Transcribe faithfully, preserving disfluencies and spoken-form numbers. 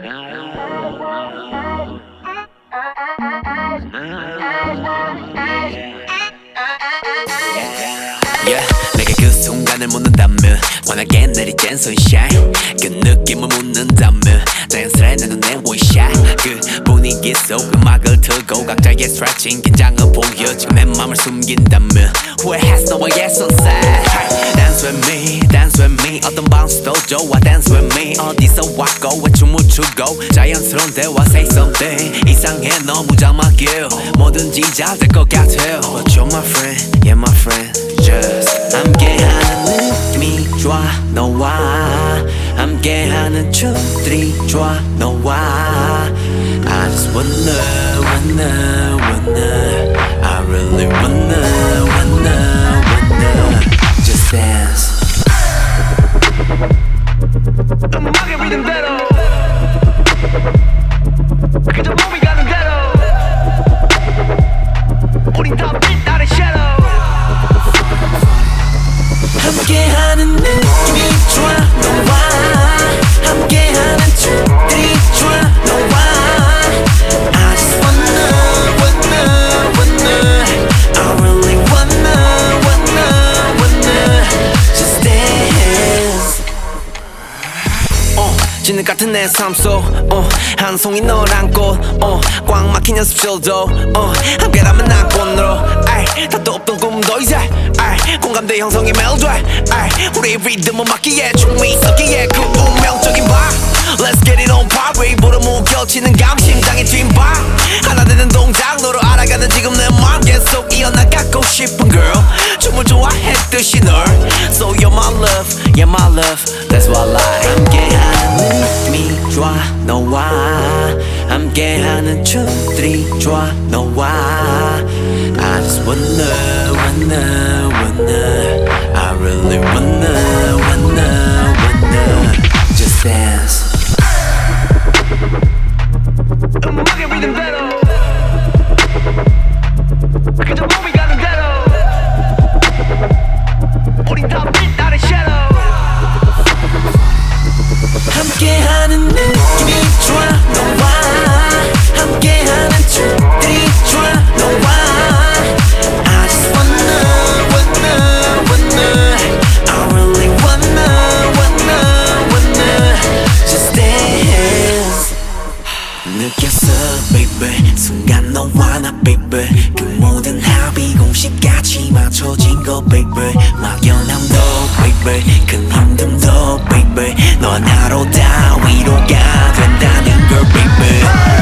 Yeah, 내게 그 순간을 묻는다면 환하게 내리쬐는 sunshine 그 느낌을 묻는다면 자연스레 내 눈에 원샷 그 분위기 속 음악을 틀고 각자의 stretching 긴장을 보여 지금 내 맘을 숨긴다면 후회했어 너와의 sunset Dance with me, dance with me 어떤 bounce도 좋아 Dance with me 어디서 왔고 왜 춤을 추고 자연스러운 대화 say something 이상해 너무 자막이야 뭐든지 잘 될 것 같아 But you're my friend, yeah my friend Just 함께하는 느낌이 좋아 너와 함께하는 춤들이 좋아 너와 I just wanna wanna wanna I really wanna wanna wanna Just dance 음악의 리듬대로 그저 몸이 가는 대로 우린 다 빛나는 shadow 함께하는 느낌이 좋아 너와 함께하는 춤들이 좋아 너와 I just wanna wanna wanna I really wanna wanna wanna Just dance 어, 진흙 같은 내 삶 속 어, 한 송이 너란 꽃 어, 꽉 막힌 연습실도 어, 함께라면 난 꽃으로 아이, 답도 없던 꿈도 이제 아이, 공감대 형성이 멜로디 아이, 우리 리듬을 맞기에 춤이 섞기에 그 운명적인 밤 Let's get it on party 보러 무겨치는 감 심장의 뒷발 하나 되는 동작 너로 알아가는 지금 내 맘 계속 이어나가고 싶은 girl 춤을 좋아했듯이 널 So you're my love, yeah my love That's what I like 함께하는 느낌이 좋아 너와 함께하는 춤들이 좋아 너와 I just wanna wanna wanna I really wanna wanna wanna Just dance 음악의 리듬대로 그저 몸이 가는 대로 우린 다 빛나는 shadow 함께하는 느낌이 좋아 너와 함께하는 춤들이 좋아 너와 I just wanna wanna wanna I really wanna wanna wanna Just dance 느꼈어 baby 순간 너와 나 baby 그 모든 합이 공식같이 맞춰진 거 baby 막연함도 baby 큰 힘듦도 baby 너 하나로 다 위로가 된다는 걸 baby